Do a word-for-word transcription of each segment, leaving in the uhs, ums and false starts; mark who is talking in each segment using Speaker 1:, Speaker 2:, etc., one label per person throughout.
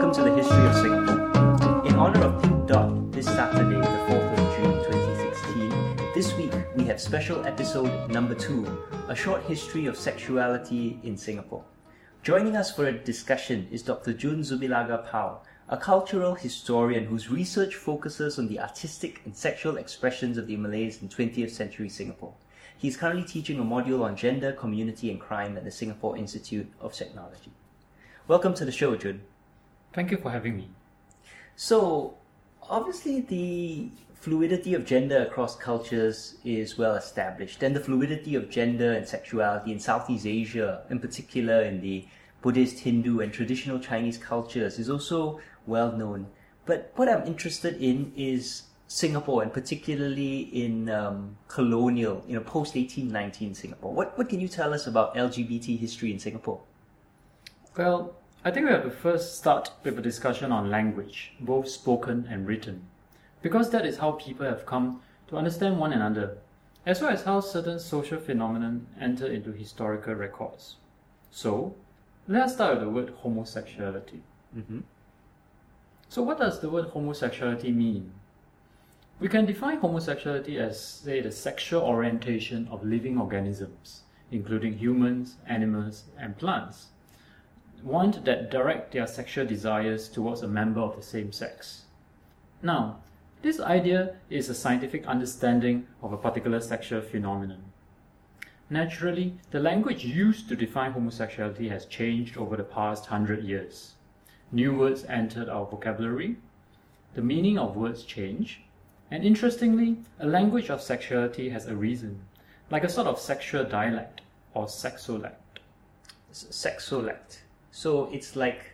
Speaker 1: welcome to the History of Singapore. In honor of Pink Dot, this Saturday, the fourth of June twenty sixteen, this week we have special episode number two, a short history of sexuality in Singapore. Joining us for a discussion is Doctor Jun Zubilaga Pao, a cultural historian whose research focuses on the artistic and sexual expressions of the Malays in twentieth century Singapore. He is currently teaching a module on gender, community and crime at the Singapore Institute of Technology. Welcome to the show, Jun.
Speaker 2: Thank you for having me.
Speaker 1: So, obviously the fluidity of gender across cultures is well established, and the fluidity of gender and sexuality in Southeast Asia, in particular in the Buddhist, Hindu and traditional Chinese cultures, is also well known. But what I'm interested in is Singapore, and particularly in um, colonial, you know, post eighteen nineteen Singapore. What what can you tell us about L G B T history in Singapore?
Speaker 2: Well, I think we have to first start with a discussion on language, both spoken and written, because that is how people have come to understand one another, as well as how certain social phenomena enter into historical records. So, let us start with the word homosexuality.
Speaker 1: Mm-hmm.
Speaker 2: So what does the word homosexuality mean? We can define homosexuality as, say, the sexual orientation of living organisms, including humans, animals, and plants, one that direct their sexual desires towards a member of the same sex. Now, this idea is a scientific understanding of a particular sexual phenomenon. Naturally, the language used to define homosexuality has changed over the past hundred years. New words entered our vocabulary, the meaning of words change, and interestingly, a language of sexuality has arisen, like a sort of sexual dialect or sexolect.
Speaker 1: Sexolect. So it's like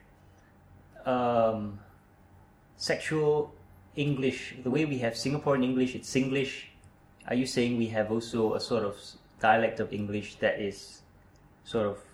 Speaker 1: um, sexual English. The way we have Singaporean English, it's Singlish. Are you saying we have also a sort of dialect of English that is sort of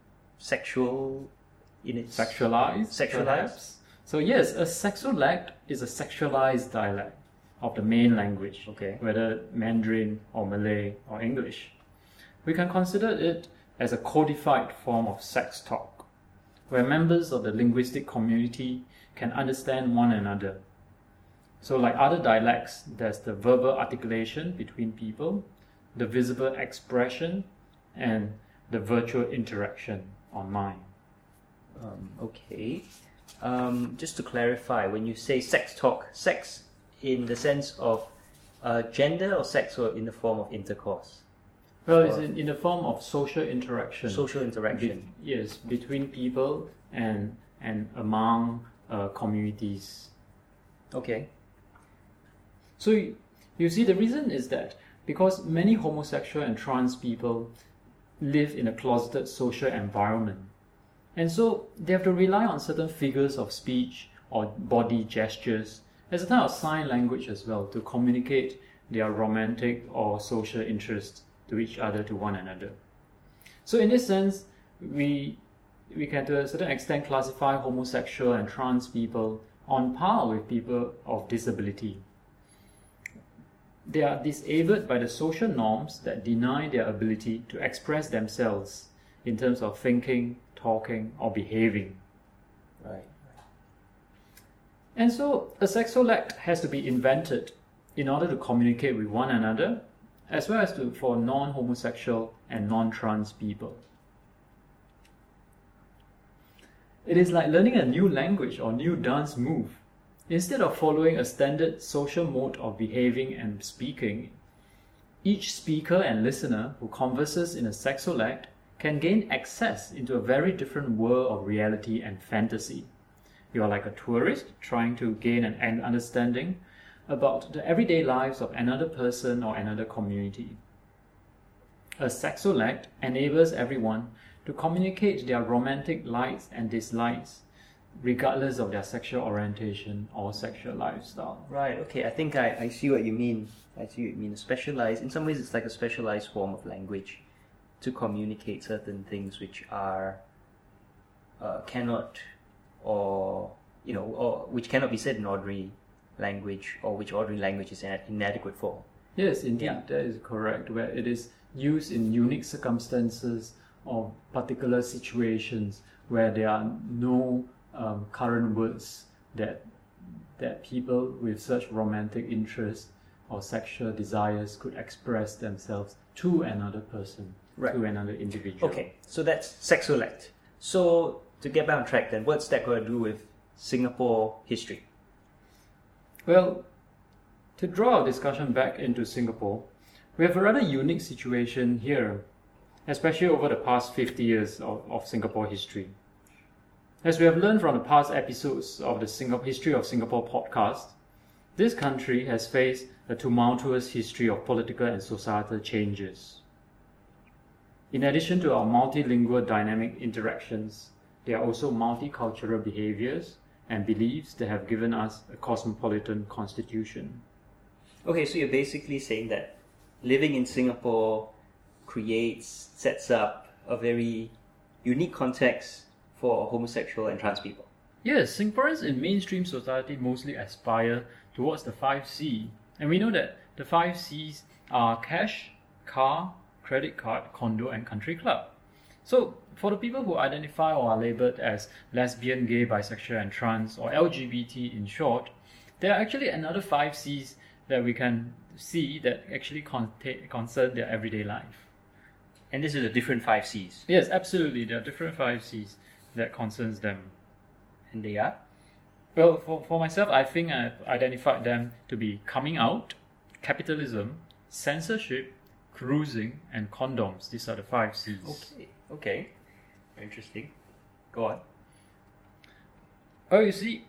Speaker 1: sexual in its...
Speaker 2: Sexualized?
Speaker 1: Sexualized?
Speaker 2: Perhaps? So yes, a sexolect is a sexualized dialect of the main language,
Speaker 1: okay,
Speaker 2: whether Mandarin or Malay or English. We can consider it as a codified form of sex talk, where members of the linguistic community can understand one another. So like other dialects, there's the verbal articulation between people, the visible expression, and the virtual interaction online.
Speaker 1: Um, okay. Um, just to clarify, when you say sex talk, sex in the sense of uh, gender or sex or in the form of intercourse?
Speaker 2: Well, it's in, in the form of social interaction.
Speaker 1: Social interaction.
Speaker 2: Be, yes, between people and and among uh, communities.
Speaker 1: Okay.
Speaker 2: So you, you see, the reason is that because many homosexual and trans people live in a closeted social environment, and so they have to rely on certain figures of speech or body gestures as a type of sign language as well to communicate their romantic or social interests to each other, to one another. So in this sense, we we can to a certain extent classify homosexual and trans people on par with people of disability. They are disabled by the social norms that deny their ability to express themselves in terms of thinking, talking, or behaving.
Speaker 1: Right.
Speaker 2: And so a sexolect has to be invented in order to communicate with one another, as well as to, for non-homosexual and non-trans people. It is like learning a new language or new dance move. Instead of following a standard social mode of behaving and speaking, each speaker and listener who converses in a sexolect can gain access into a very different world of reality and fantasy. You are like a tourist trying to gain an understanding about the everyday lives of another person or another community. A sexolect enables everyone to communicate their romantic likes and dislikes, regardless of their sexual orientation or sexual lifestyle.
Speaker 1: Right, okay, I think I, I see what you mean. I see what you mean. Specialized, in some ways it's like a specialized form of language to communicate certain things which are, uh, cannot, or, you know, or which cannot be said in ordinary language, or which ordinary language is inadequate for.
Speaker 2: Yes, indeed,
Speaker 1: Yeah.
Speaker 2: that is correct, where it is used in unique circumstances or particular situations where there are no um, current words that that people with such romantic interests or sexual desires could express themselves to another person,
Speaker 1: right.
Speaker 2: to another individual.
Speaker 1: Okay, so that's sexolect. So to get back on track then, what's that got to do with Singapore history?
Speaker 2: Well, to draw our discussion back into Singapore, we have a rather unique situation here, especially over the past fifty years of, of Singapore history. As we have learned from the past episodes of the Singapore History of Singapore podcast, this country has faced a tumultuous history of political and societal changes. In addition to our multilingual dynamic interactions, there are also multicultural behaviors and beliefs that have given us a cosmopolitan constitution.
Speaker 1: Okay, so you're basically saying that living in Singapore creates, sets up a very unique context for homosexual and trans people.
Speaker 2: Yes, Singaporeans in mainstream society mostly aspire towards the five C, and we know that the five C's are cash, car, credit card, condo, and country club. So, for the people who identify or are labelled as lesbian, gay, bisexual, and trans, or L G B T in short, there are actually another five C's that we can see that actually con- concern their everyday life.
Speaker 1: And this is a different five C's.
Speaker 2: Yes, absolutely. There are different five C's that concerns them.
Speaker 1: And they are?
Speaker 2: Well, for, for myself, I think I've identified them to be coming out, capitalism, censorship, cruising, and condoms. These are the five C's.
Speaker 1: Okay, okay. Very interesting. Go on.
Speaker 2: Oh, you see,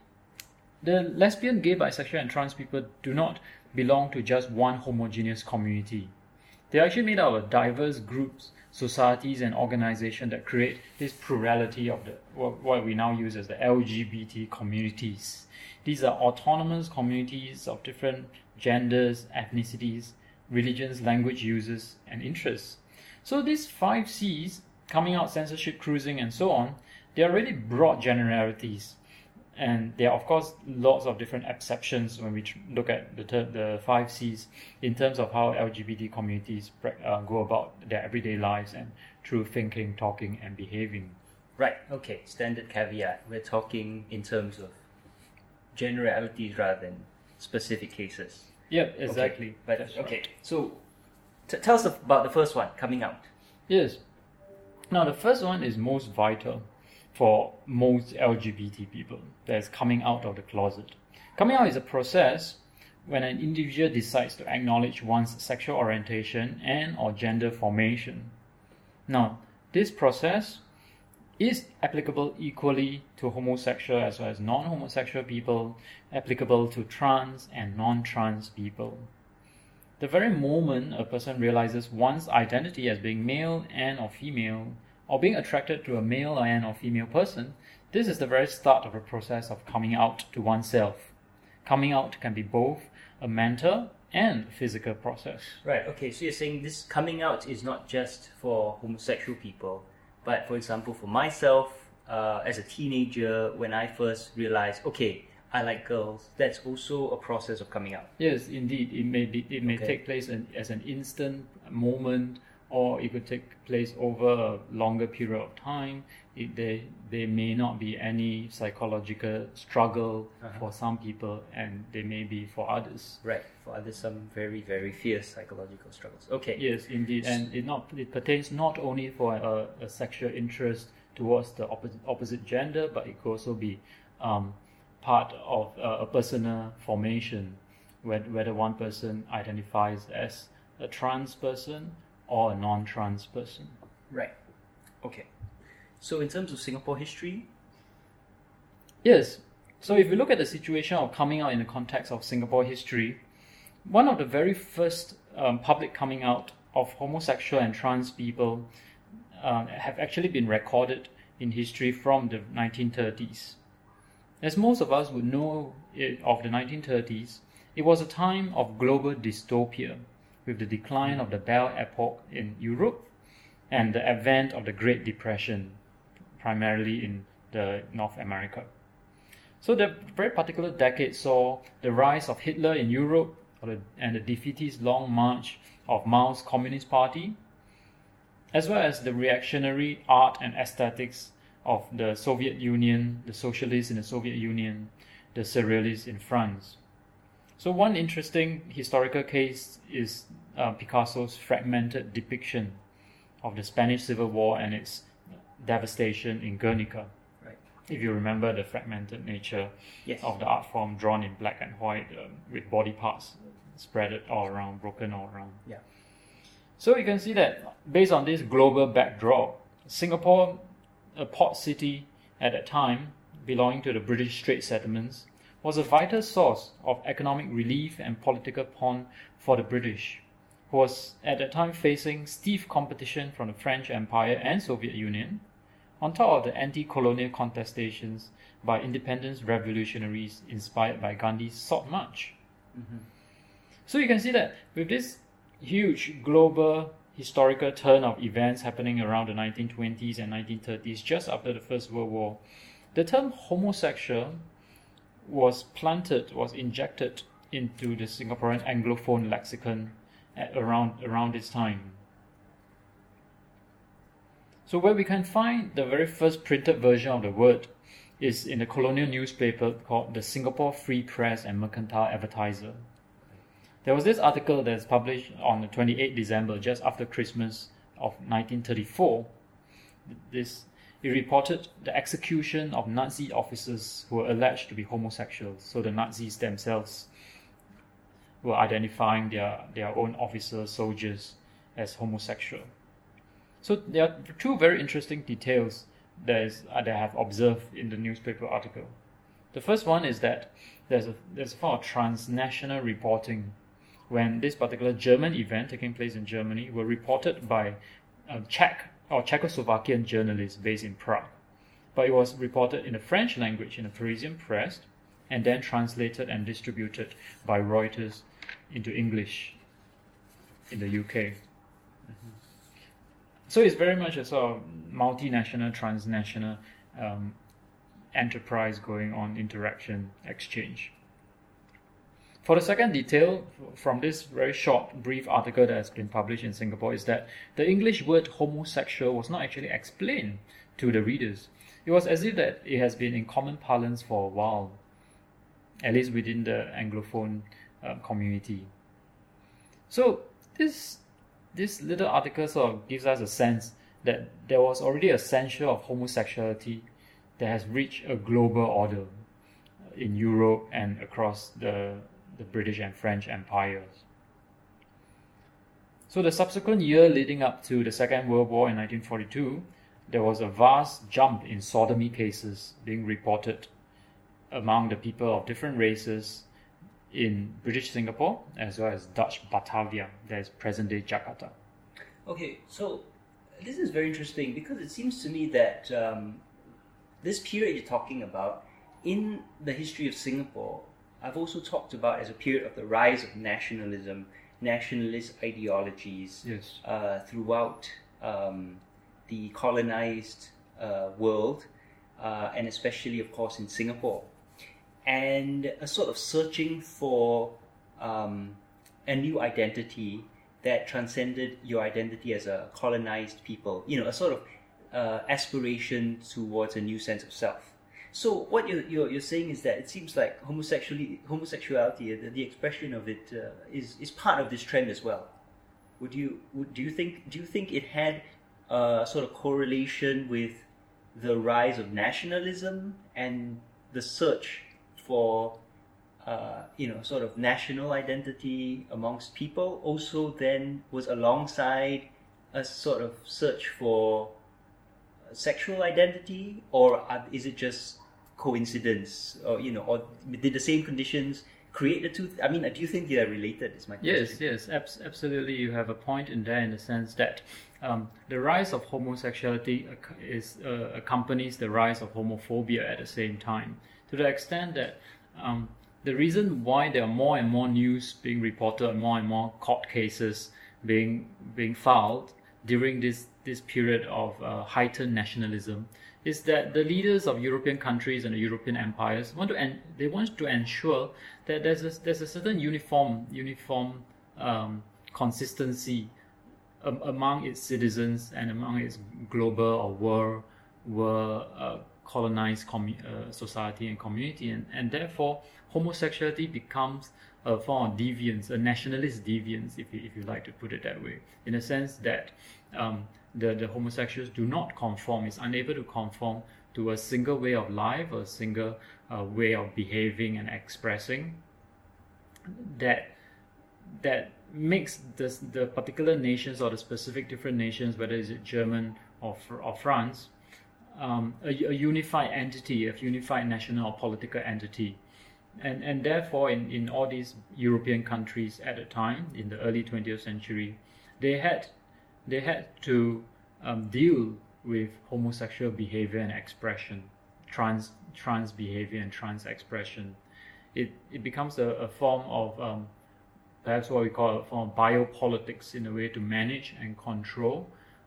Speaker 2: the lesbian, gay, bisexual, and trans people do not belong to just one homogeneous community. They are actually made up of diverse groups, societies, and organizations that create this plurality of the what, what we now use as the L G B T communities. These are autonomous communities of different genders, ethnicities, religions, language uses, and interests. So these five C's, coming out, censorship, cruising, and so on, they are really broad generalities. And there are, of course, lots of different exceptions when we tr- look at the ter- the five C's in terms of how L G B T communities uh, go about their everyday lives and through thinking, talking, and behaving.
Speaker 1: Right, okay. Standard caveat. We're talking in terms of generalities rather than specific cases.
Speaker 2: Yep, exactly.
Speaker 1: Okay, but,
Speaker 2: That's
Speaker 1: okay,
Speaker 2: right.
Speaker 1: so t- tell us about the first one, coming out.
Speaker 2: Yes. Now, the first one is most vital for most L G B T people, that is coming out of the closet. Coming out is a process when an individual decides to acknowledge one's sexual orientation and or gender formation. Now, this process is applicable equally to homosexual as well as non-homosexual people, applicable to trans and non-trans people. The very moment a person realizes one's identity as being male and or female, or being attracted to a male and or female person, this is the very start of a process of coming out to oneself. Coming out can be both a mental and physical process.
Speaker 1: Right, okay, so you're saying this coming out is not just for homosexual people, but for example, for myself, uh, as a teenager, when I first realized, okay, I like girls, that's also a process of coming out.
Speaker 2: Yes, indeed. It may be, it may
Speaker 1: Okay.
Speaker 2: take place in, as an instant moment, or it could take place over a longer period of time. It, there, there may not be any psychological struggle
Speaker 1: Uh-huh.
Speaker 2: for some people, and there may be for others.
Speaker 1: Right, for others, some very, very fierce psychological struggles. Okay.
Speaker 2: Yes, indeed, and it not it pertains not only for a, a sexual interest towards the opposite opposite gender, but it could also be um, part of uh, a personal formation, whether, whether one person identifies as a trans person or a non-trans person.
Speaker 1: Right. Okay. So in terms of Singapore history,
Speaker 2: Yes. So if we look at the situation of coming out in the context of Singapore history, one of the very first um, public coming out of homosexual and trans people uh, have actually been recorded in history from the nineteen thirties. As most of us would know it, of the nineteen thirties, it was a time of global dystopia, with the decline of the Belle Epoque in Europe and the advent of the Great Depression, primarily in the North America. So the very particular decade saw the rise of Hitler in Europe and the defeatist long march of Mao's Communist Party, as well as the reactionary art and aesthetics of the Soviet Union, the socialists in the Soviet Union, the surrealists in France. So one interesting historical case is uh, Picasso's fragmented depiction of the Spanish Civil War and its devastation in Guernica.
Speaker 1: Right.
Speaker 2: If you remember the fragmented nature
Speaker 1: Yes.
Speaker 2: of the art form drawn in black and white um, with body parts spread all around, broken all around.
Speaker 1: Yeah.
Speaker 2: So you can see that based on this global backdrop, Singapore, a port city at that time belonging to the British Strait settlements, was a vital source of economic relief and political pawn for the British, who was at that time facing stiff competition from the French Empire and Soviet Union, on top of the anti-colonial contestations by independence revolutionaries inspired by Gandhi's Salt March.
Speaker 1: Mm-hmm.
Speaker 2: So you can see that with this huge global historical turn of events happening around the nineteen twenties and nineteen thirties, just after the First World War, the term homosexual was planted, was injected into the Singaporean Anglophone lexicon at around, around this time. So where we can find the very first printed version of the word is in a colonial newspaper called the Singapore Free Press and Mercantile Advertiser. There was this article that's published on the twenty-eighth of December, just after Christmas of nineteen thirty-four. This, it reported the execution of Nazi officers who were alleged to be homosexuals. So the Nazis themselves were identifying their, their own officers, soldiers, as homosexual. So there are two very interesting details that, is, uh, that I have observed in the newspaper article. The first one is that there's a, there's a form of transnational reporting when this particular German event taking place in Germany were reported by a Czech or Czechoslovakian journalists based in Prague. But it was reported in the French language in the Parisian press and then translated and distributed by Reuters into English in the U K. Mm-hmm. So it's very much a sort of multinational, transnational um, enterprise going on, interaction, exchange. For the second detail from this very short, brief article that has been published in Singapore is that the English word homosexual was not actually explained to the readers. It was as if that it has been in common parlance for a while, at least within the Anglophone uh, community. So this this little article sort of gives us a sense that there was already a censure of homosexuality that has reached a global order in Europe and across the the British and French empires. So the subsequent year leading up to the Second World War in nineteen forty-two, there was a vast jump in sodomy cases being reported among the people of different races in British Singapore as well as Dutch Batavia, that is present-day Jakarta.
Speaker 1: Okay, so this is very interesting because it seems to me that um, this period you're talking about in the history of Singapore, I've also talked about as a period of the rise of nationalism, nationalist ideologies
Speaker 2: yes.
Speaker 1: uh, throughout um, the colonized uh, world, uh, and especially, of course, in Singapore. And a sort of searching for um, a new identity that transcended your identity as a colonized people, you know, a sort of uh, aspiration towards a new sense of self. So what you're, you're, you're saying is that it seems like homosexuality, homosexuality, the, the expression of it uh, is is part of this trend as well. Would you would, do you think do you think it had a sort of correlation with the rise of nationalism and the search for uh, you know sort of national identity amongst people also then was alongside a sort of search for sexual identity, or are, is it just coincidence, or you know, or did the same conditions create the two? Th- I mean, do you think they are related? Is my question.
Speaker 2: Yes, yes, abs- absolutely. You have a point in there in the sense that um, the rise of homosexuality is uh, accompanies the rise of homophobia at the same time, to the extent that um, the reason why there are more and more news being reported, more and more court cases being being filed during this this period of uh, heightened nationalism is that the leaders of European countries and the European empires want to en- they want to ensure that there's a, there's a certain uniform uniform um, consistency um, among its citizens and among its global or world were a colonized commu- uh, society and community, and, and therefore homosexuality becomes a form of deviance, a nationalist deviance, if you, if you like to put it that way, in a sense that um, the, the homosexuals do not conform, is unable to conform to a single way of life, or a single uh, way of behaving and expressing, that that makes the, the particular nations or the specific different nations, whether it's German or, or France, um, a, a unified entity, a unified national or political entity. And, and therefore, in, in all these European countries at the time, in the early twentieth century, they had they had to um, deal with homosexual behavior and expression, trans trans behavior and trans expression. It it becomes a, a form of um, perhaps what we call a form of biopolitics, in a way to manage and control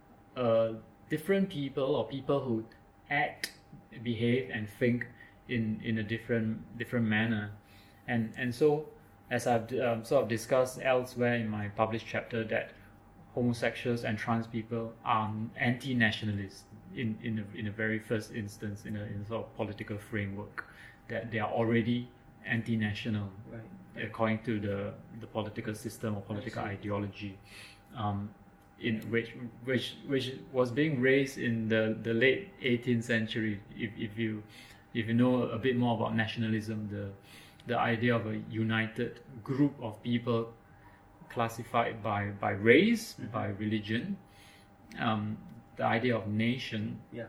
Speaker 2: uh, different people, or people who act, behave, and think in, in a different different manner. And and so, as I've um, sort of discussed elsewhere in my published chapter, that homosexuals and trans people are anti-nationalists in, in, a, in a very first instance, in a, in a sort of political framework, that they are already anti-national, right, according to the, the political system or political ideology, um, in which which which was being raised in the, the late eighteenth century. If if you if you know a bit more about nationalism, the the idea of a united group of people classified by, by race, mm-hmm. by religion, um, the idea of nation
Speaker 1: yeah.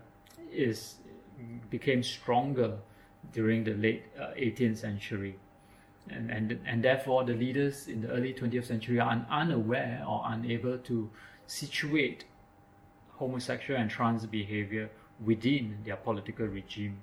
Speaker 2: is became stronger during the late uh, eighteenth century, and, and and therefore the leaders in the early twentieth century are un- unaware or unable to situate homosexual and trans behavior within their political regime.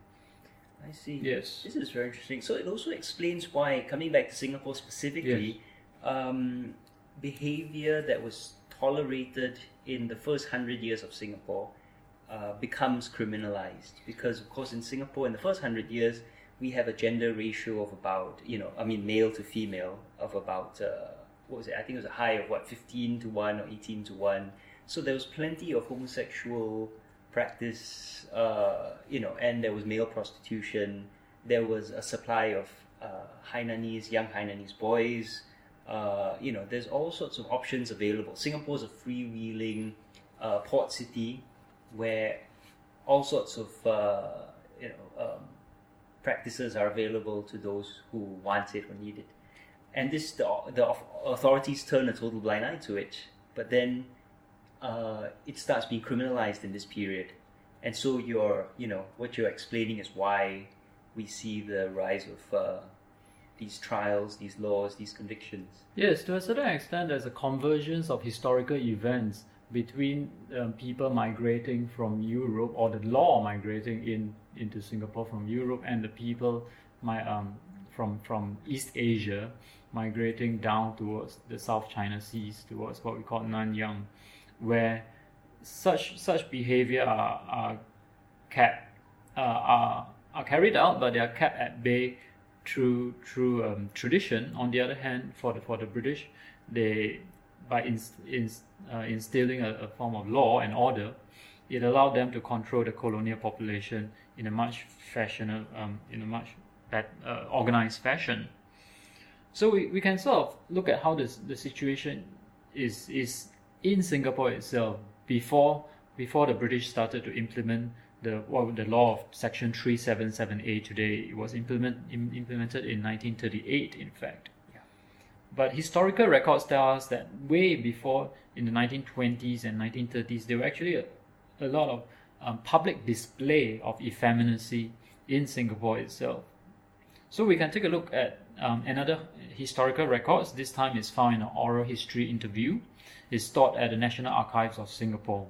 Speaker 1: I see.
Speaker 2: Yes.
Speaker 1: This is very interesting. So it also explains why, coming back to Singapore specifically, yes. um, behavior that was tolerated in the first hundred years of Singapore uh, becomes criminalized, because of course in Singapore in the first hundred years we have a gender ratio of about, you know, I mean male to female of about uh, what was it? I think it was a high of what, fifteen to one or eighteen to one. So there was plenty of homosexual practice, uh, you know, and there was male prostitution. There was a supply of uh, Hainanese, young Hainanese boys. Uh, you know, there's all sorts of options available. Singapore's a freewheeling uh, port city where all sorts of uh, you know um, practices are available to those who want it or need it. And this, the, the authorities turn a total blind eye to it. But then uh, it starts being criminalized in this period. And so you're, you know, what you're explaining is why we see the rise of uh, these trials, these laws, these convictions.
Speaker 2: Yes, to a certain extent, there's a convergence of historical events between um, people migrating from Europe, or the law migrating in into Singapore from Europe, and the people my, um, from from East Asia migrating down towards the South China Seas, towards what we call Nanyang, where such such behavior are are kept uh, are are carried out, but they are kept at bay through through um, tradition. On the other hand, for the for the British, they by inst, inst, uh, instilling a, a form of law and order, it allowed them to control the colonial population in a much fashion um, in a much bad, uh, organized fashion. So we, we can sort of look at how this the situation is is in Singapore itself before before the British started to implement the well, the law of Section three seventy-seven A today. It was implement, im, implemented in nineteen thirty-eight, in fact. Yeah. But historical records tell us that way before, in the nineteen twenties and nineteen thirties, there were actually a, a lot of um, public display of effeminacy in Singapore itself. So we can take a look at um, another historical records. This time is found in an oral history interview. It's stored at the National Archives of Singapore.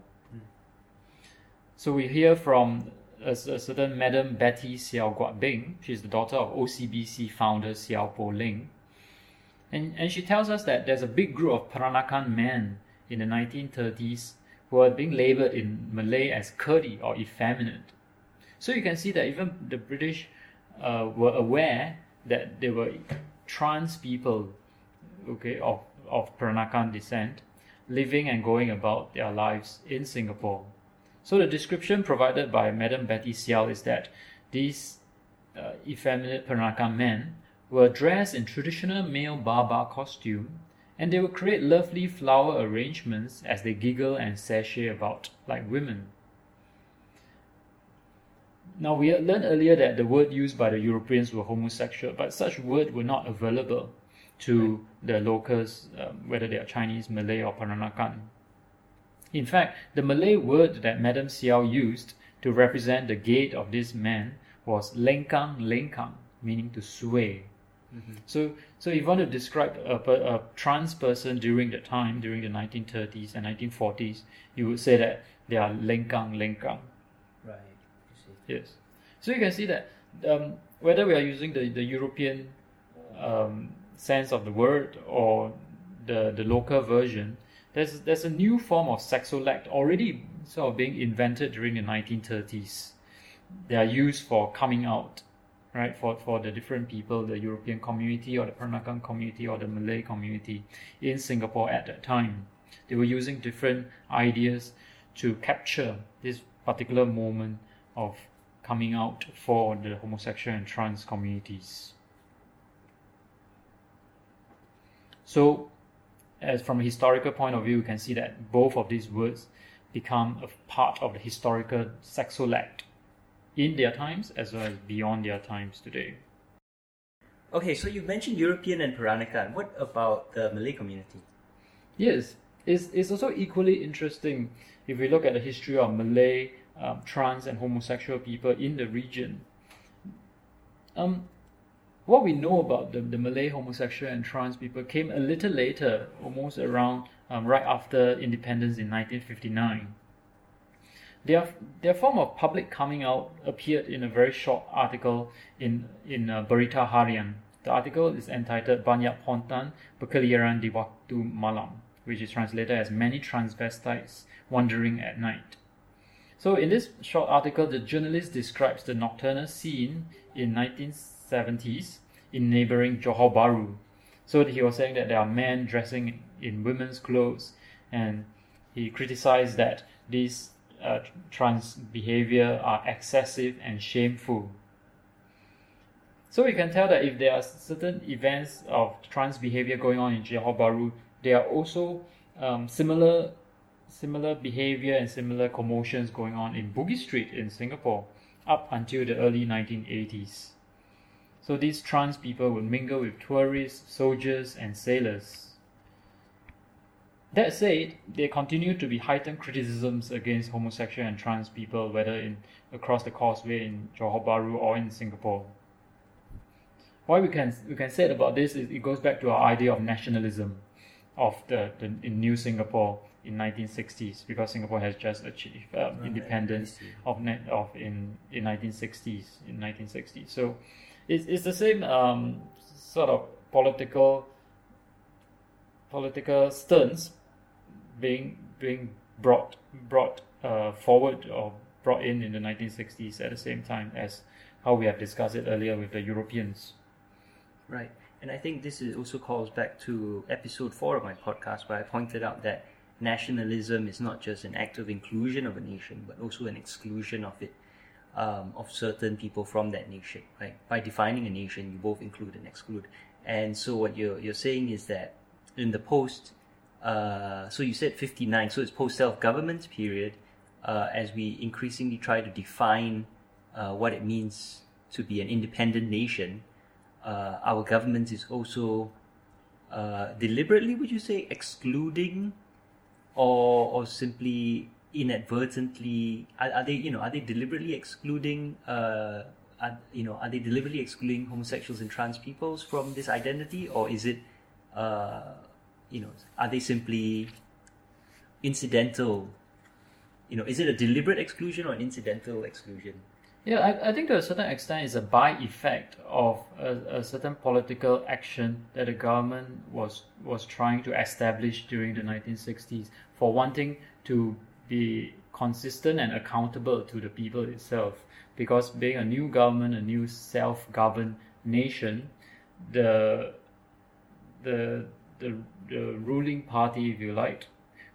Speaker 2: So we hear from a, a certain Madam Betty Xiao Guat Beng. She's the daughter of O C B C founder Xiao Po Ling. And, and she tells us that there's a big group of Peranakan men in the nineteen thirties who are being labelled in Malay as curdy or effeminate. So you can see that even the British uh, were aware that there were trans people, okay, of, of Peranakan descent living and going about their lives in Singapore. So the description provided by Madam Betty Siao is that these uh, effeminate Peranakan men were dressed in traditional male Baba costume, and they would create lovely flower arrangements as they giggle and sashay about like women. Now, we learned earlier that the word used by the Europeans were homosexual, but such words were not available to the locals, um, whether they are Chinese, Malay, or Peranakan. In fact, the Malay word that Madam Siao used to represent the gait of this man was lengkang lengkang, meaning to sway. Mm-hmm. So, so if you want to describe a, a trans person during the time, during the nineteen thirties and nineteen forties, you would say that they are lengkang lengkang.
Speaker 1: Right. You see.
Speaker 2: Yes. So you can see that um, whether we are using the, the European um, sense of the word or the, the local version, there's there's a new form of sexolect already sort of being invented during the nineteen thirties. They are used for coming out, right, for, for the different people, the European community or the Peranakan community or the Malay community in Singapore at that time. They were using different ideas to capture this particular moment of coming out for the homosexual and trans communities. So, as from a historical point of view, you can see that both of these words become a part of the historical sexolect in their times as well as beyond their times today.
Speaker 1: Okay, so you mentioned European and Peranakan. What about the Malay community?
Speaker 2: Yes, it's, it's also equally interesting if we look at the history of Malay, um, trans and homosexual people in the region. Um, what we know about the, the Malay homosexual and trans people came a little later, almost around um, right after independence in nineteen fifty-nine. Their, their form of public coming out appeared in a very short article in, in uh, Berita Harian. The article is entitled Banyak Pontan Berkeliaran di Waktu Malam, which is translated as Many Transvestites Wandering at Night. So in this short article, the journalist describes the nocturnal scene in nineteen seventies in neighboring Johor Bahru. So he was saying that there are men dressing in women's clothes, and he criticized that these Uh, trans behavior are excessive and shameful. So we can tell that if there are certain events of trans behavior going on in Johor Bahru, there are also um, similar similar behavior and similar commotions going on in Bugis Street in Singapore up until the early nineteen eighties. So these trans people would mingle with tourists, soldiers, and sailors. That said, there continue to be heightened criticisms against homosexual and trans people, whether in across the causeway in Johor Bahru or in Singapore. Why we can we can say about this is it goes back to our idea of nationalism of the, the in New Singapore in nineteen sixties, because Singapore has just achieved um, right, independence of net of in in nineteen sixties in nineteen sixties. So it's it's the same um, sort of political political stance being being brought brought uh, forward or brought in in the nineteen sixties at the same time as how we have discussed it earlier with the Europeans.
Speaker 1: Right, and I think this is also calls back to episode four of my podcast, where I pointed out that nationalism is not just an act of inclusion of a nation, but also an exclusion of it, um, of certain people from that nation. Right, by defining a nation, you both include and exclude. And so what you're you're saying is that in the post Uh, so you said fifty-nine, so it's post-self-government period, uh, as we increasingly try to define uh, what it means to be an independent nation. Uh, our government is also uh, deliberately, would you say, excluding or or simply inadvertently, are, are they, you know, are they deliberately excluding, uh, are, you know, are they deliberately excluding homosexuals and trans peoples from this identity, or is it, uh, you know, are they simply incidental? You know, is it a deliberate exclusion or an incidental exclusion?
Speaker 2: Yeah, I, I think to a certain extent it's a by-effect of a, a certain political action that the government was was trying to establish during the nineteen sixties for wanting to be consistent and accountable to the people itself. Because being a new government, a new self-governed nation, the the the, the ruling party, if you like,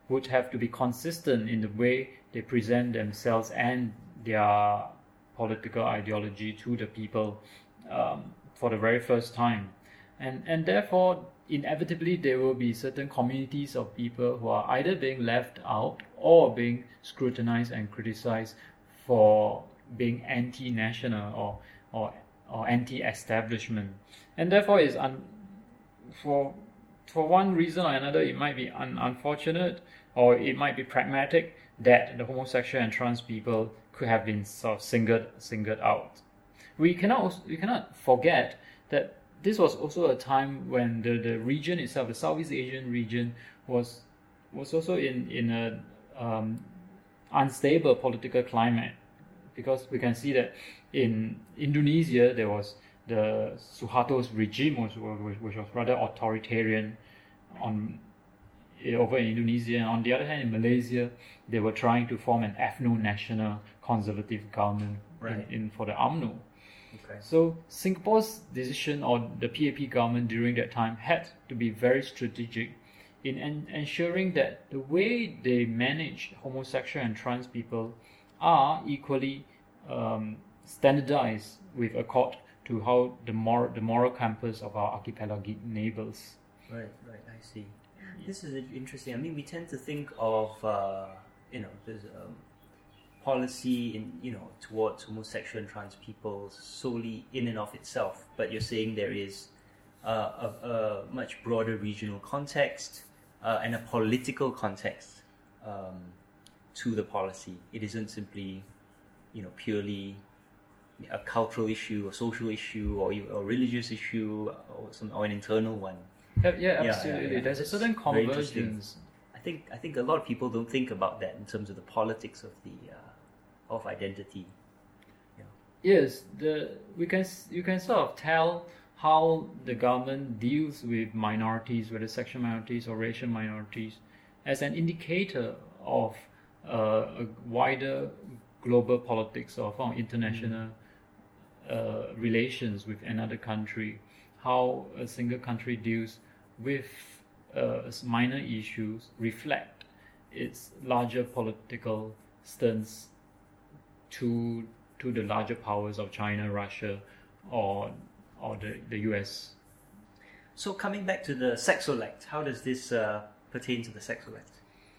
Speaker 2: would have to be consistent in the way they present themselves and their political ideology to the people um, for the very first time. And, and therefore, inevitably, there will be certain communities of people who are either being left out or being scrutinized and criticized for being anti-national or, or, or anti-establishment. And therefore, it's un- for, for one reason or another, it might be un- unfortunate or it might be pragmatic that the homosexual and trans people could have been sort of singled, singled out. We cannot, also, we cannot forget that this was also a time when the, the region itself, the Southeast Asian region, was was also in, in a um, unstable political climate, because we can see that in Indonesia there was the Suharto's regime, which, which was rather authoritarian on over in Indonesia. And on the other hand, in Malaysia, they were trying to form an ethno-national conservative government right. in, in for the U M N O. Okay. So Singapore's decision, or the P A P government during that time, had to be very strategic in en- ensuring that the way they manage homosexual and trans people are equally um, standardized with accord to how the moral, the moral compass of our archipelagic neighbors.
Speaker 1: Right, right, I see. This is interesting. I mean, we tend to think of, uh, you know, there's um, policy in, you know, towards homosexual and trans people solely in and of itself, but you're saying there is uh, a, a much broader regional context uh, and a political context um, to the policy. It isn't simply, you know, purely a cultural issue, or social issue, or a religious issue, or some, or an internal one.
Speaker 2: Yeah, yeah, absolutely. Yeah, yeah, yeah. There's a certain convergence.
Speaker 1: I think I think a lot of people don't think about that in terms of the politics of the uh, of identity. Yeah.
Speaker 2: Yes, the we can you can sort of tell how the government deals with minorities, whether sexual minorities or racial minorities, as an indicator of uh, a wider global politics of uh, international uh, relations with another country. How a single country deals with uh, minor issues reflect its larger political stance to to the larger powers of China, Russia, or or the, the U S.
Speaker 1: So coming back to the Sexolect, how does this uh, pertain to the Sexolect?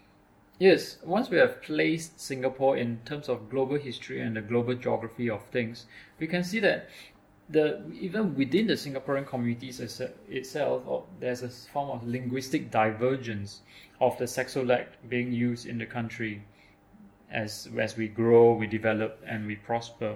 Speaker 2: Yes, once we have placed Singapore in terms of global history and the global geography of things, we can see that The, even within the Singaporean communities itself, there's a form of linguistic divergence of the Sexolect being used in the country as, as we grow, we develop, and we prosper.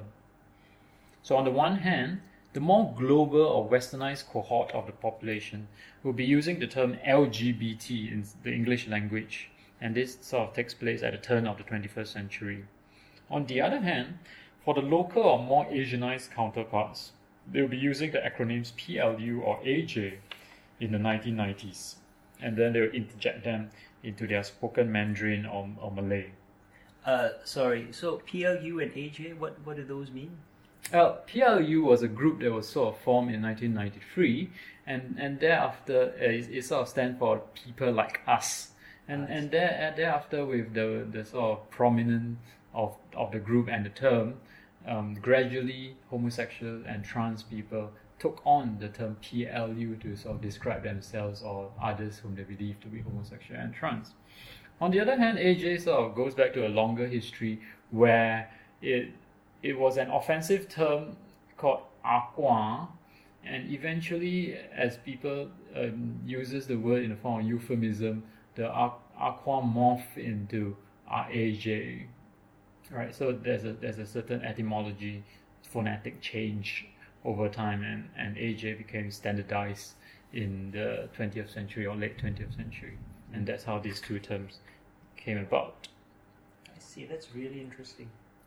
Speaker 2: So on the one hand, the more global or westernized cohort of the population will be using the term L G B T in the English language, and this sort of takes place at the turn of the twenty-first century. On the other hand, for the local or more Asianized counterparts, they'll be using the acronyms P L U or A J in the nineteen nineties, and then they'll interject them into their spoken Mandarin or, or Malay.
Speaker 1: Uh, sorry, so P L U and A J, what, what do those mean?
Speaker 2: Well, P L U was a group that was sort of formed in nineteen ninety-three, and, and thereafter uh, it, it sort of stands for people like us. And and there, thereafter, with the, the sort of prominence of, of the group and the term, Um, gradually homosexual and trans people took on the term P L U to sort of describe themselves or others whom they believe to be homosexual and trans. On the other hand, A J sort of goes back to a longer history where it it was an offensive term called aqua, and eventually, as people um, uses the word in the form of euphemism, the aqua morphed into A J. Right, so there's a there's a certain etymology, phonetic change over time, and, and A J became standardized in the twentieth century or late twentieth century, and that's how these two terms came about.
Speaker 1: I see, that's really interesting.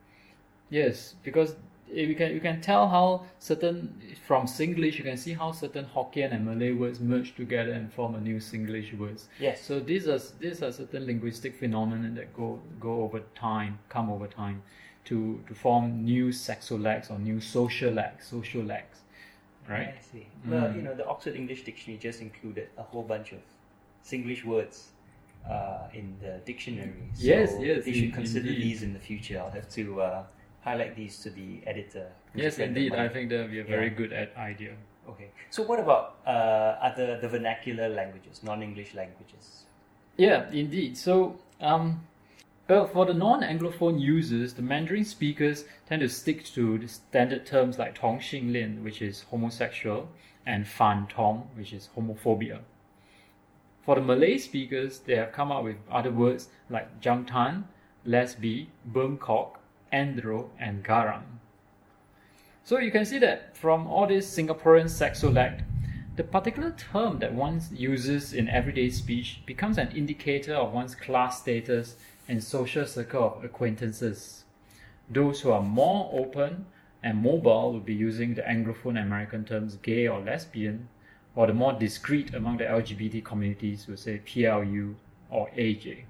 Speaker 2: Yes, because you can you can tell how certain, from Singlish, you can see how certain Hokkien and Malay words merge together and form a new Singlish words.
Speaker 1: Yes.
Speaker 2: So these are these are certain linguistic phenomena that go go over time, come over time, to, to form new sexolects or new sociolects, sociolects, right?
Speaker 1: I see. Mm. Well, you know, the Oxford English Dictionary just included a whole bunch of Singlish words uh, in the dictionary. So
Speaker 2: Yes, yes,
Speaker 1: they should
Speaker 2: in-
Speaker 1: consider
Speaker 2: indeed.
Speaker 1: these in the future. I'll have to uh, highlight these to the editor. who's a
Speaker 2: Yes,
Speaker 1: friend of
Speaker 2: indeed.
Speaker 1: mine.
Speaker 2: I think that would be a very
Speaker 1: Yeah.
Speaker 2: good ad- idea.
Speaker 1: Okay. So what about uh, other the vernacular languages, non-English languages?
Speaker 2: Yeah, indeed. So, um, well, for the non-Anglophone users, the Mandarin speakers tend to stick to the standard terms like Tong Xing Lin, which is homosexual, and Fan Tong, which is homophobia. For the Malay speakers, they have come up with other words like Jantan, Lesbi, Bengkok, Andro, and Garang. So you can see that from all this Singaporean sexolect, the particular term that one uses in everyday speech becomes an indicator of one's class status and social circle of acquaintances. Those who are more open and mobile will be using the Anglophone American terms gay or lesbian, while the more discreet among the L G B T communities will say P L U or A J.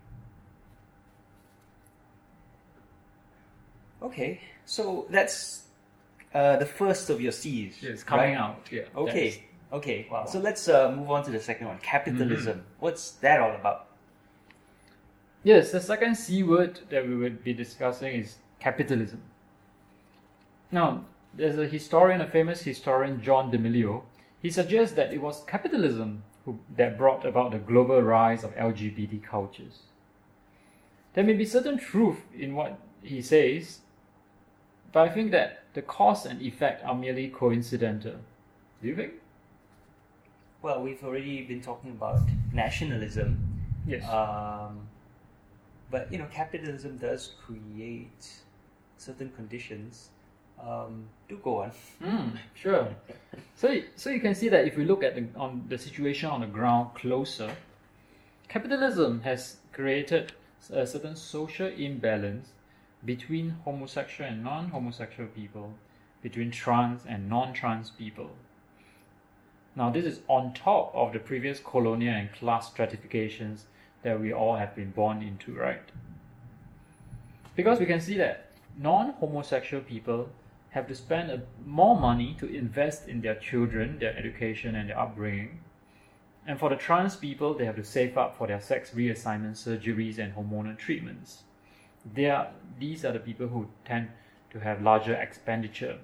Speaker 1: Okay, so that's uh, the first of your C's.
Speaker 2: It's coming
Speaker 1: right?
Speaker 2: out. Yeah.
Speaker 1: Okay, okay. Wow. So let's uh, move on to the second one, capitalism.
Speaker 2: Mm-hmm.
Speaker 1: What's that all about?
Speaker 2: Yes, the second C word that we would be discussing is capitalism. Now, there's a historian, a famous historian, John D'Amelio. He suggests that it was capitalism who, that brought about the global rise of L G B T cultures. There may be certain truth in what he says, but I think that the cause and effect are merely coincidental. Do you think?
Speaker 1: Well, we've already been talking about nationalism.
Speaker 2: Yes.
Speaker 1: Um, but you know, capitalism does create certain conditions. Um, do go on.
Speaker 2: Mm, sure. So, so you can see that if we look at the, on the situation on the ground closer, capitalism has created a certain social imbalance between homosexual and non-homosexual people, between trans and non-trans people. Now, this is on top of the previous colonial and class stratifications that we all have been born into, right? Because we can see that non-homosexual people have to spend a, more money to invest in their children, their education, and their upbringing. And for the trans people, they have to save up for their sex reassignment surgeries and hormonal treatments. They are, these are the people who tend to have larger expenditure.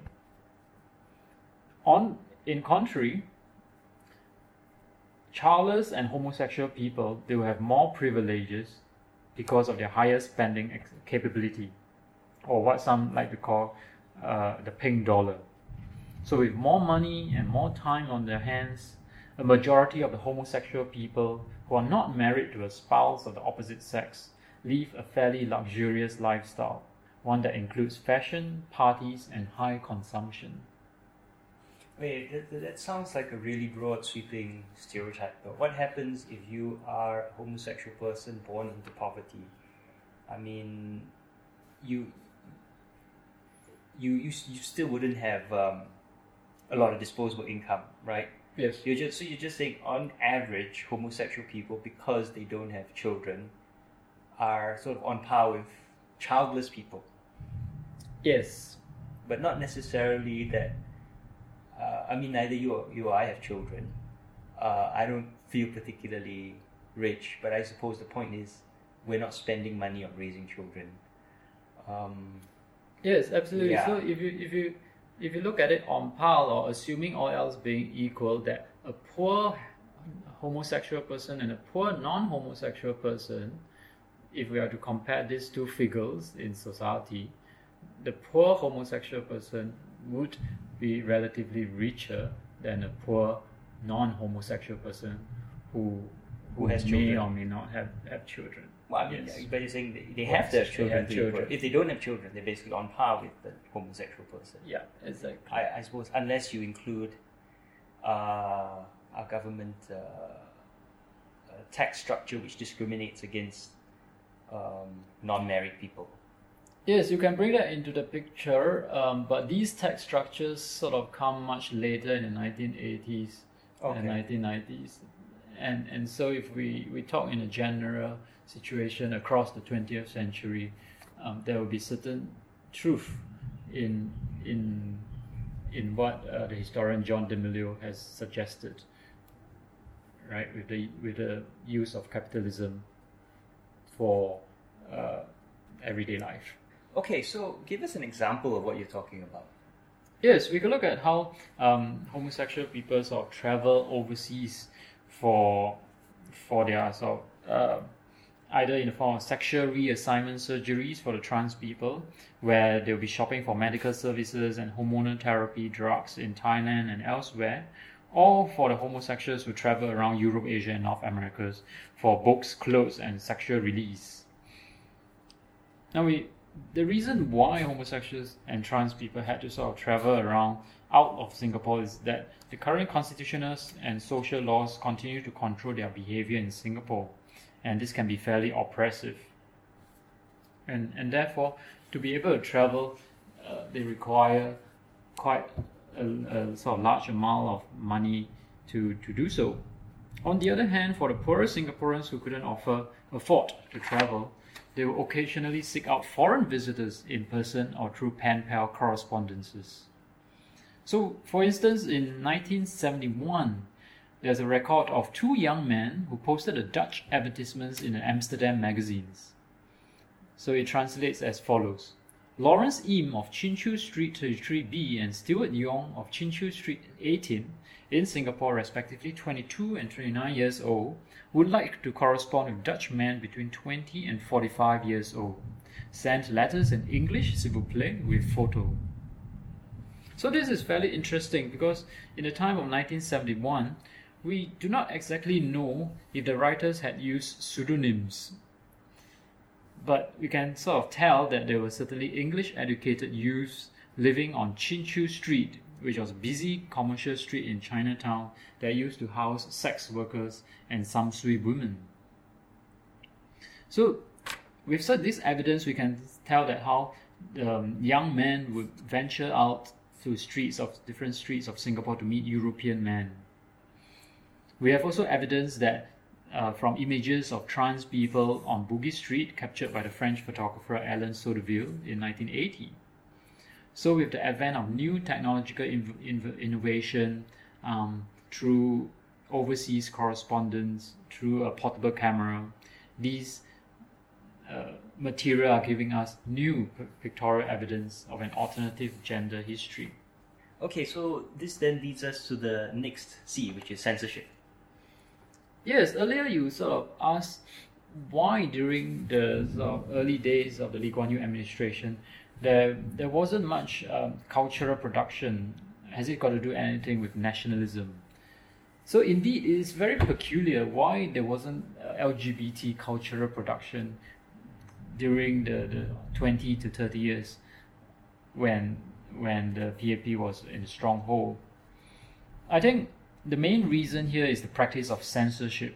Speaker 2: On, in contrary, childless and homosexual people, they will have more privileges because of their higher spending ex- capability, or what some like to call uh, the pink dollar. So with more money and more time on their hands, a majority of the homosexual people who are not married to a spouse of the opposite sex live a fairly luxurious lifestyle, one that includes fashion, parties, and high consumption.
Speaker 1: Wait, that, that sounds like a really broad, sweeping stereotype. But what happens if you are a homosexual person born into poverty? I mean, you you you, you still wouldn't have um, a lot of disposable income, right?
Speaker 2: Yes.
Speaker 1: You're just so you're just saying, on average, homosexual people, because they don't have children, are sort of on par with childless people,
Speaker 2: Yes.
Speaker 1: but not necessarily that. Uh, I mean, neither you or, you or I have children. Uh, I don't feel particularly rich, but I suppose the point is we're not spending money on raising children. Um,
Speaker 2: Yes, absolutely.
Speaker 1: Yeah.
Speaker 2: So if you if you if you look at it on par, or assuming all else being equal, that a poor homosexual person and a poor non-homosexual person, if we are to compare these two figures in society, the poor homosexual person would be relatively richer than a poor non-homosexual person who
Speaker 1: Who has
Speaker 2: may
Speaker 1: children.
Speaker 2: or may not have, have children.
Speaker 1: well, I mean,
Speaker 2: Yes.
Speaker 1: but you're saying they, they
Speaker 2: Yes,
Speaker 1: have to have
Speaker 2: they
Speaker 1: children.
Speaker 2: have
Speaker 1: to be poor.
Speaker 2: children.
Speaker 1: If they don't have children, they're basically on par with the homosexual person.
Speaker 2: Yeah, exactly.
Speaker 1: I, I suppose, unless you include uh, our government uh, uh, tax structure which discriminates against um, non-married people.
Speaker 2: Yes, you can bring that into the picture, um, but these tax structures sort of come much later in the nineteen eighties
Speaker 1: Okay.
Speaker 2: and nineteen nineties. And and so if we, we talk in a general situation across the twentieth century, um, there will be certain truth in in in what uh, the historian John D'Amelio has suggested, right, with the with the use of capitalism for uh, everyday life.
Speaker 1: Okay, so give us an example of what you're talking about.
Speaker 2: Yes, we can look at how um, homosexual people sort of travel overseas for for their sort of, uh, either in the form of sexual reassignment surgeries for the trans people, where they'll be shopping for medical services and hormonal therapy drugs in Thailand and elsewhere, or for the homosexuals who travel around Europe, Asia, and North America for books, clothes, and sexual release. Now, we the reason why homosexuals and trans people had to sort of travel around out of Singapore is that the current constitutional and social laws continue to control their behavior in Singapore, and this can be fairly oppressive. And and therefore, to be able to travel, uh, they require quite a, a sort of large amount of money to, to do so. On the other hand, for the poorer Singaporeans who couldn't offer afford to travel, they will occasionally seek out foreign visitors in person or through pen pal correspondences. So, for instance, in nineteen seventy-one, there's a record of two young men who posted a Dutch advertisements in the Amsterdam magazines. So it translates as follows. Lawrence Im of Chin Chew Street thirty-three B and Stuart Yong of Chin Chew Street eighteen, in Singapore respectively twenty-two and twenty-nine years old, would like to correspond with Dutch men between twenty and forty-five years old. Send letters in English, s'il vous plaît, with photo. So this is fairly interesting because in the time of nineteen seventy-one, we do not exactly know if the writers had used pseudonyms. But we can sort of tell that there were certainly English-educated youths living on Chin Chew Street, which was a busy commercial street in Chinatown that used to house sex workers and some sui women. So, with such this evidence, we can tell that how um, young men would venture out to streets of different streets of Singapore to meet European men. We have also evidence that uh, from images of trans people on Bugis Street captured by the French photographer Alain Sotteville in nineteen eighty. So with the advent of new technological inv- inv- innovation um, through overseas correspondence, through a portable camera, these uh, material are giving us new pictorial evidence of an alternative gender history.
Speaker 1: Okay, so this then leads us to the next C, which is censorship.
Speaker 2: Yes, earlier you sort of asked why during the sort of early days of the Lee Kuan Yew administration there there wasn't much um, cultural production. Has it got to do anything with nationalism? So indeed, it is very peculiar why there wasn't uh, L G B T cultural production during the, the twenty to thirty years when when the P A P was in a stronghold. I think the main reason here is the practice of censorship.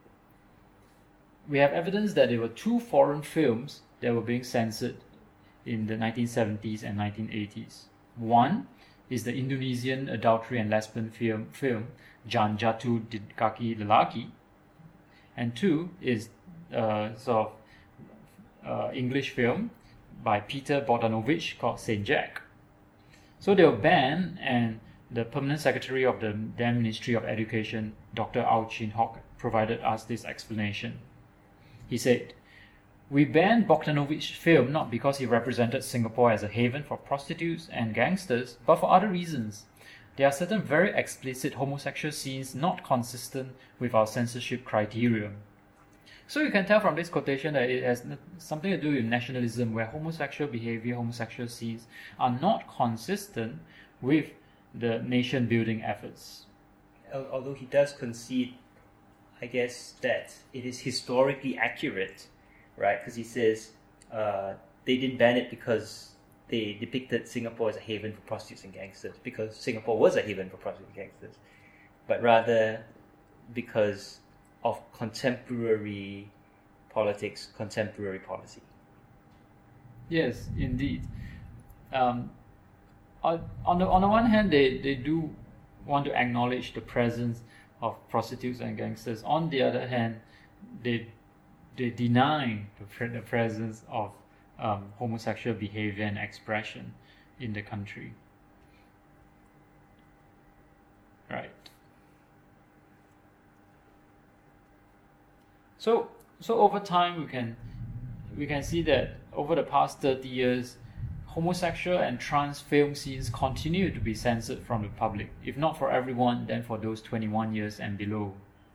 Speaker 2: We have evidence that there were two foreign films that were being censored in the nineteen seventies and nineteen eighties. One is the Indonesian adultery and lesbian film, film Jan Jatuh di Kaki Lelaki, and two is a sort of uh, English film by Peter Bogdanovich called Saint Jack. So they were banned, and the permanent secretary of the then Ministry of Education, Doctor Au Chin Hock, provided us this explanation. He said, "We banned Bogdanovich's film not because he represented Singapore as a haven for prostitutes and gangsters, but for other reasons. There are certain very explicit homosexual scenes not consistent with our censorship criteria." So you can tell from this quotation that it has something to do with nationalism, where homosexual behavior, homosexual scenes are not consistent with the nation-building efforts.
Speaker 1: Although he does concede, I guess, that it is historically accurate, right? Because he says uh, they didn't ban it because they depicted Singapore as a haven for prostitutes and gangsters, because Singapore was a haven for prostitutes and gangsters, but rather because of contemporary politics, contemporary policy.
Speaker 2: Yes, indeed. Um, on, on, the, on the one hand, they, they do want to acknowledge the presence of prostitutes and gangsters. On the other hand, they they deny the, pre- the presence of um, homosexual behavior and expression in the country. Right. So so over time we can we can see that over the past thirty years, homosexual and trans film scenes continue to be censored from the public. If not for everyone, then for those twenty-one years and below.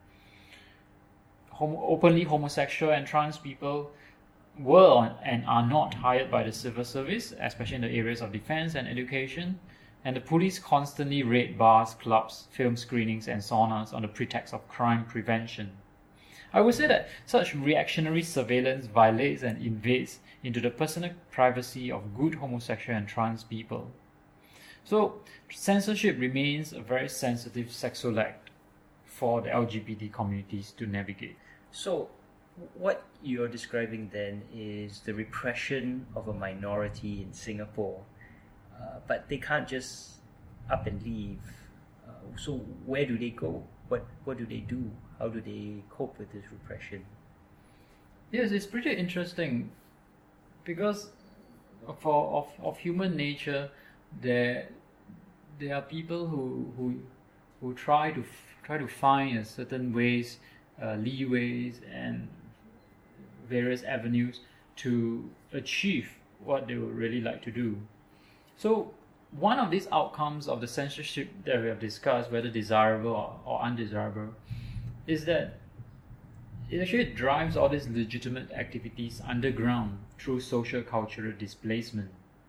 Speaker 2: Hom- openly homosexual and trans people were and are not hired by the civil service, especially in the areas of defense and education, and the police constantly raid bars, clubs, film screenings, and saunas on the pretext of crime prevention. I would say that such reactionary surveillance violates and invades into the personal privacy of good homosexual and trans people. So, censorship remains a very sensitive sexual act for the L G B T communities to navigate.
Speaker 1: So, what you're describing then is the repression of a minority in Singapore, uh, but they can't just up and leave. Uh, so, where do they go? What what do they do? How do they cope with this repression?
Speaker 2: Yes, it's pretty interesting because for of, of human nature, there there are people who who who try to f- try to find a certain ways, uh, leeways, and various avenues to achieve what they would really like to do. So one of these outcomes of the censorship that we have discussed, whether desirable or, or undesirable, is that it actually drives all these legitimate activities underground through social cultural displacement.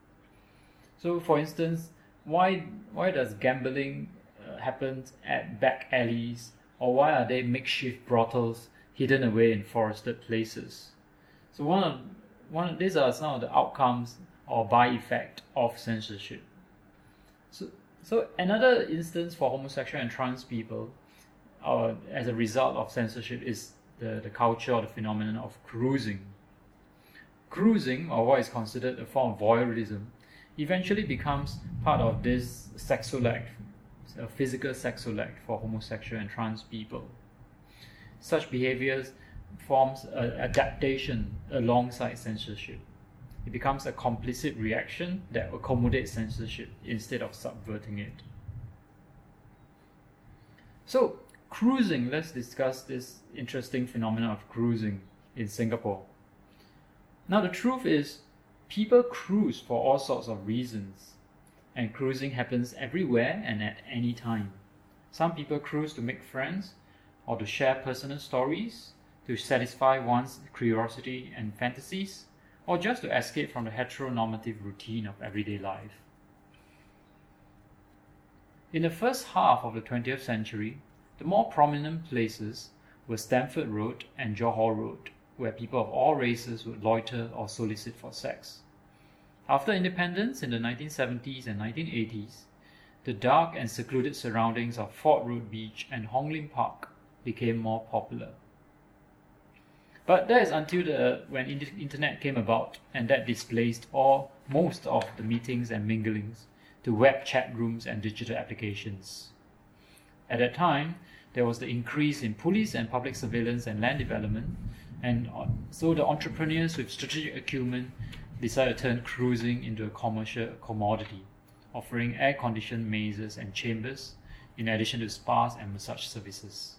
Speaker 2: So for instance, why why does gambling uh, happen at back alleys, or why are there makeshift brothels hidden away in forested places? So one of one of these are some of the outcomes or by effect of censorship. So so another instance for homosexual and trans people, uh, as a result of censorship, is the, the culture or the phenomenon of cruising. Cruising, or what is considered a form of voyeurism, eventually becomes part of this sexual act, a physical sexual act for homosexual and trans people. Such behaviors forms an adaptation alongside censorship. It becomes a complicit reaction that accommodates censorship instead of subverting it. So, cruising, let's discuss this interesting phenomenon of cruising in Singapore. Now, the truth is, people cruise for all sorts of reasons, and cruising happens everywhere and at any time. Some people cruise to make friends, or to share personal stories, to satisfy one's curiosity and fantasies, or just to escape from the heteronormative routine of everyday life. In the first half of the twentieth century, the more prominent places were Stamford Road and Johor Road, where people of all races would loiter or solicit for sex. After independence in the nineteen seventies and nineteen eighties, the dark and secluded surroundings of Fort Road Beach and Hong Lim Park became more popular. But that is until the when the internet came about, and that displaced all most of the meetings and minglings to web chat rooms and digital applications. At that time, there was the increase in police and public surveillance and land development, and so the entrepreneurs with strategic acumen decided to turn cruising into a commercial commodity, offering air-conditioned mazes and chambers, in addition to spas and massage services.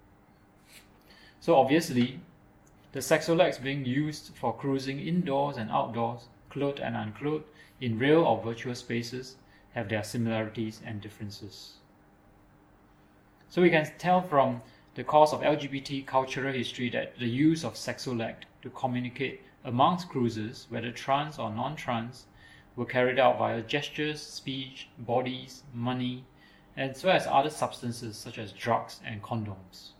Speaker 2: So obviously, the sexual acts being used for cruising indoors and outdoors, clothed and unclothed, in real or virtual spaces, have their similarities and differences. So we can tell from the course of L G B T cultural history that the use of sexual act to communicate amongst cruisers, whether trans or non-trans, were carried out via gestures, speech, bodies, money, as well as other substances such as drugs and condoms.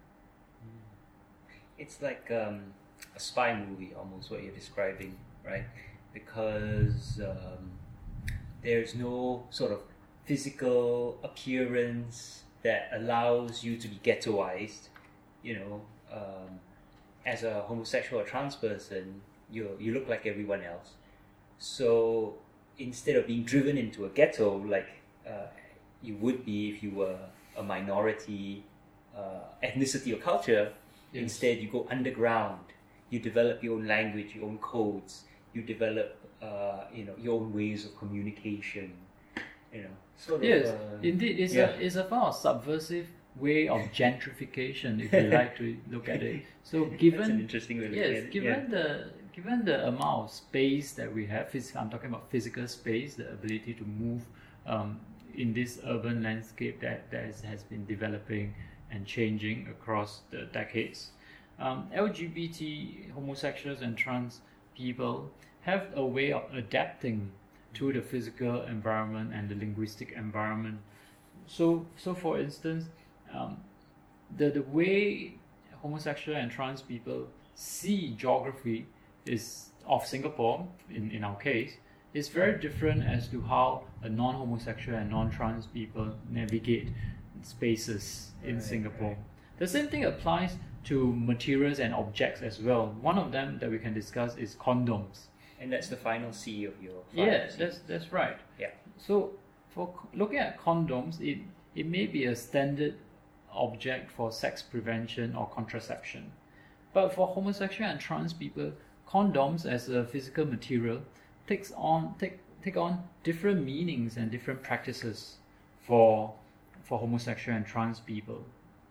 Speaker 1: It's like um, a spy movie, almost, what you're describing, right? Because um, there's no sort of physical appearance that allows you to be ghettoized. You know, um, as a homosexual or trans person, you you look like everyone else. So instead of being driven into a ghetto like uh, you would be if you were a minority uh, ethnicity or culture, yes. Instead you go underground. You develop your own language, your own codes. You develop, uh, you know, your own ways of communication. You know, sort of.
Speaker 2: Yes,
Speaker 1: uh,
Speaker 2: indeed, it's
Speaker 1: yeah.
Speaker 2: a it's a form of subversive way of gentrification, if you like to look at it. So given
Speaker 1: That's an interesting way to
Speaker 2: yes,
Speaker 1: look at it.
Speaker 2: given
Speaker 1: Yeah.
Speaker 2: the given the amount of space that we have, phys- I'm talking about physical space, the ability to move um, in this urban landscape that, that is, has been developing and changing across the decades. Um, L G B T, homosexuals and trans people have a way of adapting to the physical environment and the linguistic environment. So, so for instance, um, the the way homosexual and trans people see geography is of Singapore, in, in our case, is very different as to how a non-homosexual and non-trans people navigate spaces in
Speaker 1: Right,
Speaker 2: Singapore.
Speaker 1: right.
Speaker 2: The same thing applies to materials and objects as well. One of them that we can discuss is condoms.
Speaker 1: And that's the final C of your five
Speaker 2: Yeah,
Speaker 1: Cs.
Speaker 2: that's that's right.
Speaker 1: Yeah.
Speaker 2: So for c- looking at condoms, it it may be a standard object for sex prevention or contraception. But for homosexual and trans people, condoms as a physical material takes on take take on different meanings and different practices for for homosexual and trans people.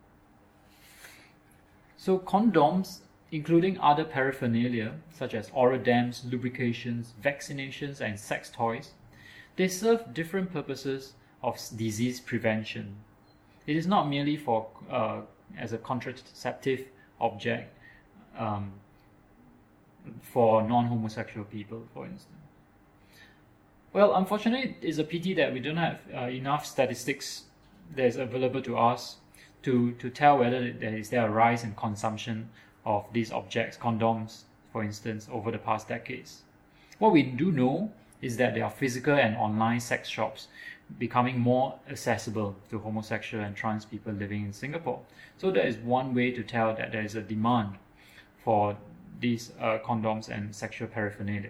Speaker 2: So condoms, including other paraphernalia such as oral dams, lubrications, vaccinations, and sex toys, they serve different purposes of s- disease prevention. It is not merely for uh, as a contraceptive object um, for non-homosexual people, for instance. Well, unfortunately, it's a pity that we don't have uh, enough statistics that is available to us to, to tell whether there is there a rise in consumption of these objects, condoms, for instance, over the past decades. What we do know is that there are physical and online sex shops becoming more accessible to homosexual and trans people living in Singapore. So that is one way to tell that there is a demand for these uh, condoms and sexual paraphernalia.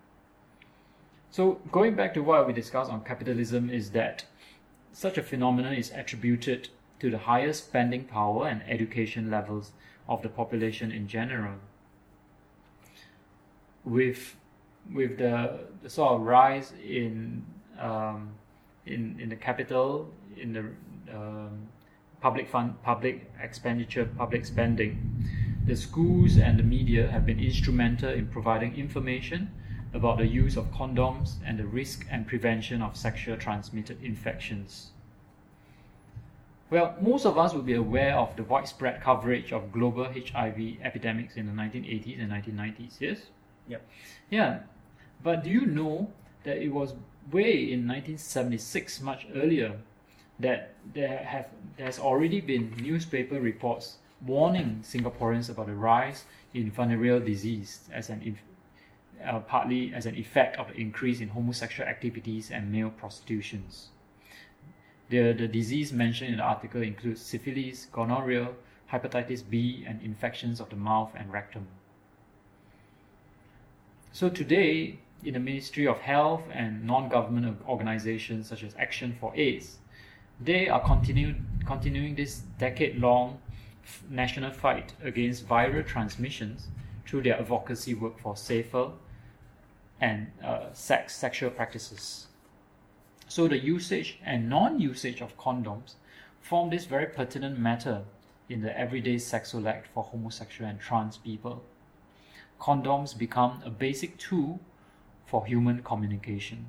Speaker 2: So going back to what we discussed on capitalism is that such a phenomenon is attributed to the higher spending power and education levels of the population in general. With with the, the sort of rise in um, in in the capital, in the um, public fund, public expenditure, public spending, the schools and the media have been instrumental in providing information about the use of condoms and the risk and prevention of sexual transmitted infections. Well, most of us will be aware of the widespread coverage of global H I V epidemics in the nineteen eighties and nineteen nineties, yes?
Speaker 1: Yep.
Speaker 2: Yeah, but do you know that it was way in nineteen seventy-six, much earlier, that there have there's already been newspaper reports warning Singaporeans about the rise in venereal disease as an inf- uh, partly as an effect of the increase in homosexual activities and male prostitutions. The, the disease mentioned in the article includes syphilis, gonorrhea, hepatitis B, and infections of the mouth and rectum. So today, in the Ministry of Health and non-government organizations such as Action for AIDS, they are continue, continuing this decade-long f- national fight against viral transmissions through their advocacy work for safer and uh, sex sexual practices. So the usage and non-usage of condoms form this very pertinent matter in the everyday sexual-act for homosexual and trans people. Condoms become a basic tool for human communication.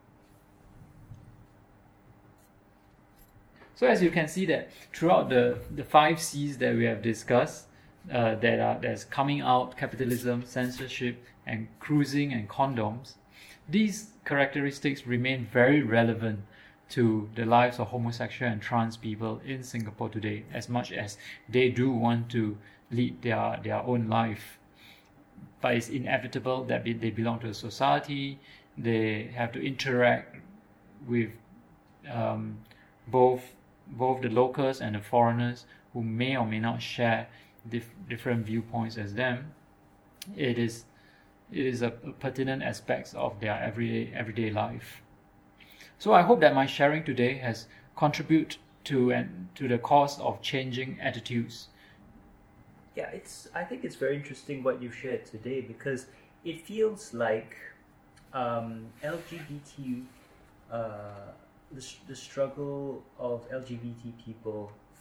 Speaker 2: So as you can see that throughout the, the five C's that we have discussed, uh, that are that's coming out, capitalism, censorship, and cruising and condoms, these characteristics remain very relevant to the lives of homosexual and trans people in Singapore today, as much as they do want to lead their, their own life. But it's inevitable that they belong to a society, they have to interact with um, both both the locals and the foreigners who may or may not share dif- different viewpoints as them. It is it is a, a pertinent aspects of their everyday everyday life. So I hope that my sharing today has contributed to and to the cause of changing attitudes.
Speaker 1: Yeah, it's. I think it's very interesting what you've shared today because it feels like um, L G B T, uh, the the struggle of L G B T people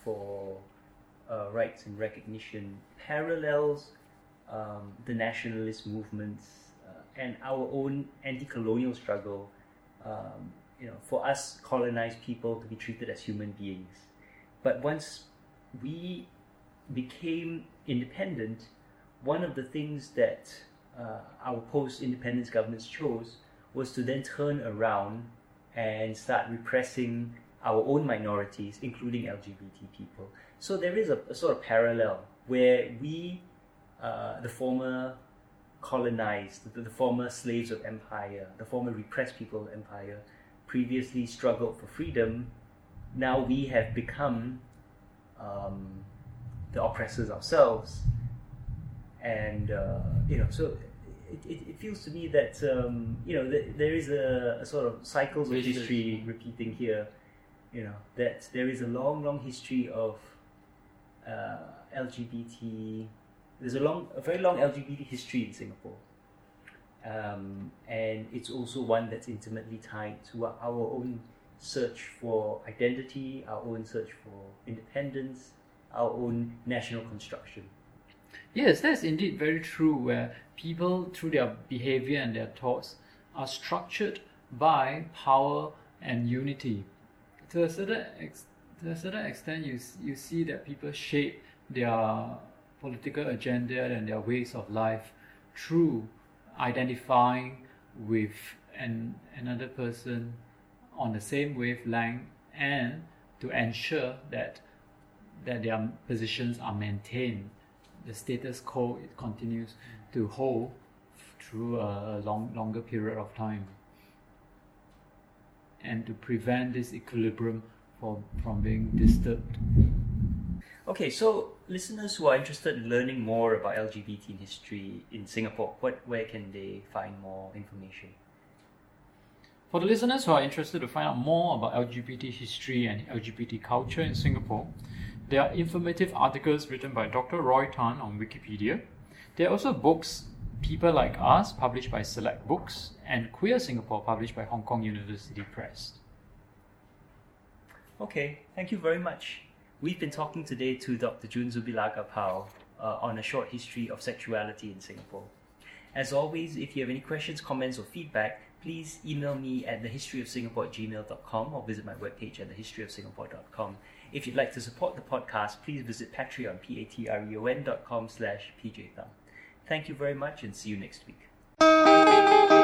Speaker 1: for uh, rights and recognition parallels um, the nationalist movements uh, and our own anti-colonial struggle, um, you know, for us colonized people to be treated as human beings. But once we became independent, one of the things that uh, our post-independence governments chose was to then turn around and start repressing our own minorities, including L G B T people. So there is a, a sort of parallel where we, uh, the former colonized, the, the former slaves of empire, the former repressed people of empire, previously struggled for freedom. Now we have become um, the oppressors ourselves. And, uh, you know, so it, it, it feels to me that, um, you know, th- there is a, a sort of cycles of
Speaker 2: Vicious.
Speaker 1: history repeating here, you know, that there is a long, long history of uh, L G B T, there's a long, a very long L G B T history in Singapore. Um, and it's also one that's intimately tied to our, our own search for identity, our own search for independence, our own national construction.
Speaker 2: Yes, that's indeed very true, where people, through their behavior and their thoughts, are structured by power and unity. To a certain, ex- to a certain extent, you, you see that people shape their political agenda and their ways of life through identifying with an, another person on the same wavelength, and to ensure that, that their positions are maintained. The status quo it continues to hold through a long, longer period of time, and to prevent this equilibrium from, from being disturbed.
Speaker 1: Okay, so listeners who are interested in learning more about L G B T history in Singapore, what where can they find more information?
Speaker 2: For the listeners who are interested to find out more about L G B T history and L G B T culture in Singapore, there are informative articles written by Doctor Roy Tan on Wikipedia. There are also books, People Like Us, published by Select Books, and Queer Singapore, published by Hong Kong University Press.
Speaker 1: Okay, thank you very much. We've been talking today to Doctor Jun Zubilaga Pao uh, on a short history of sexuality in Singapore. As always, if you have any questions, comments, or feedback, please email me at the history of singapore at gmail dot com or visit my webpage at the history of singapore dot com. If you'd like to support the podcast, please visit Patreon, P-A-T-R-E-O-N dot com slash P J Thumb. Thank you very much and see you next week.